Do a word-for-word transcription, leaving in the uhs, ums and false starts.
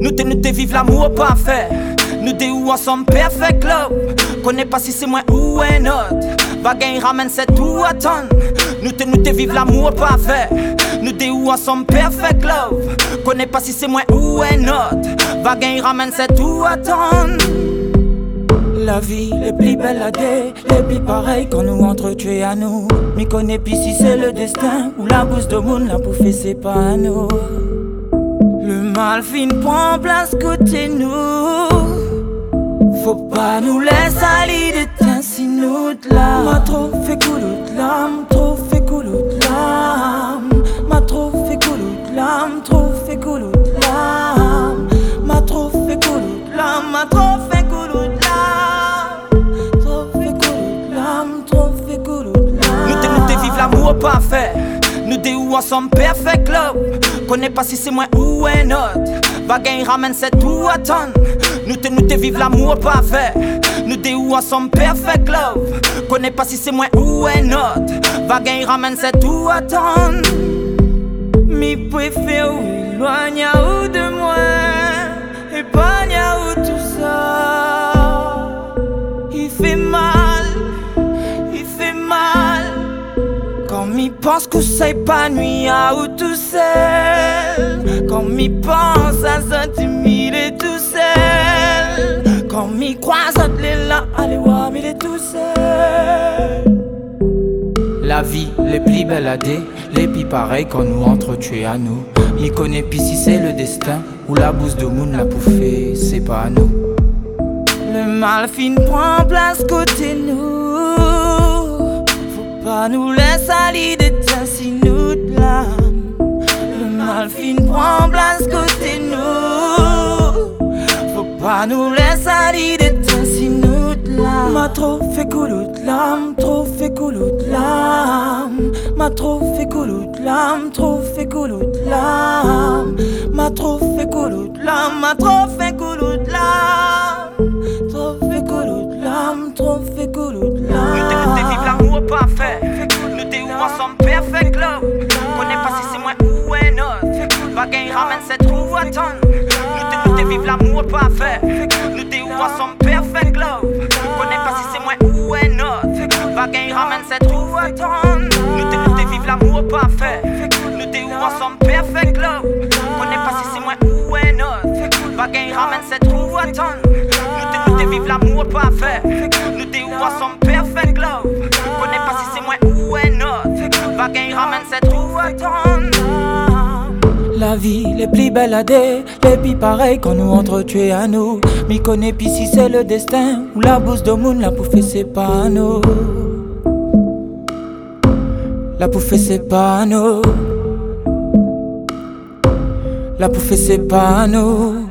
Nous te nous te vive l'amour parfait. Nous deux ou ensemble perfect love. Connais pas si c'est moi ou un autre. Bagaille ramène cette ou attendre. Nous te nous te vive l'amour parfait. Nous deux ou ensemble perfect love. Connais pas si c'est moi ou un autre. Bagaille ramène cette ou attendre. La vie les plus belles à des, les plus pareilles quand nous entre tu es à nous. M'y connais pis si c'est le destin ou la bouse de monde la bouffée c'est pas à nous. Le mal fin prend place côté nous. Faut pas nous laisser aller de temps si nous de là. M'a trop fait couler de l'âme, trop fait couler de l'âme. M'a trop fait couler de l'âme, trop fait couler de l'âme. M'a trop fait couler de l'âme, m'a trop fait couler de l'âme. Trop fait couler de l'âme, trop fait couler de l'âme. Nous te nous te vive l'amour parfait. Nous deux ou ensemble perfect love. Connais pas si c'est moi ou un autre. Bagaille ramène cette ou attendre. Nous te nous te vive l'amour parfait. Nous deux ou ensemble perfect love. Connais pas si c'est moi ou un autre. Bagaille ramène cette ou attendre. Mi préfère éloigner ou de moi. Épargne ou tout ça. Il fait mal, il fait mal. Quand m'y pense que c'est pas nuit à ou tout seul. Quand m'y pense à s'intimider tout seul. Quand m'y croise entre les là, allez voir mais il est tout seul. La vie les plus belles à des, les plus pareilles quand nous entre tu es à nous. M'y connais pis si c'est le destin ou la bouse de monde la bouffée c'est pas à nous. Le mal fin prend place côté nous. Pas nous laisse aller de temps si nous de l'âme. Le mal fin prend place côté nous. Faut pas nous laisse aller de temps si nous de l'âme. M'a trop fait couler de l'âme, trop fait couler de l'âme. M'a trop fait couler de l'âme, trop fait couler de l'âme. M'a trop fait couler de l'âme, m'a trop fait couler de l'âme. Trop fait couler de l'âme, trop fait couler de l'âme. Nous te nous te vive l'amour parfait. Nous deux ou ensemble perfect love. Connais pas si c'est moi ou un autre. Bagaille ramène cette ou attendre. Nous te nous te vive l'amour parfait. Nous deux ou ensemble perfect love. Connais pas si c'est moi ou un autre. Bagaille ramène cette ou attendre. Nous te nous te vive l'amour parfait. Nous deux ou ensemble perfect love. Connais pas si c'est moi ou un autre. Bagaille ramène cette ou attendre. Nous te nous te vive l'amour parfait. Nous deux ou ensemble perfect love. Connais pas si c'est moi ou un autre. Bagaille ramène cette ou attendre. La vie les plus belles à des, les plus pareilles quand nous entre tu es à nous. M'y connais pis si c'est le destin ou la bouse de monde la bouffée c'est pas à nous. La bouffée c'est pas à nous. La bouffée c'est pas à nous.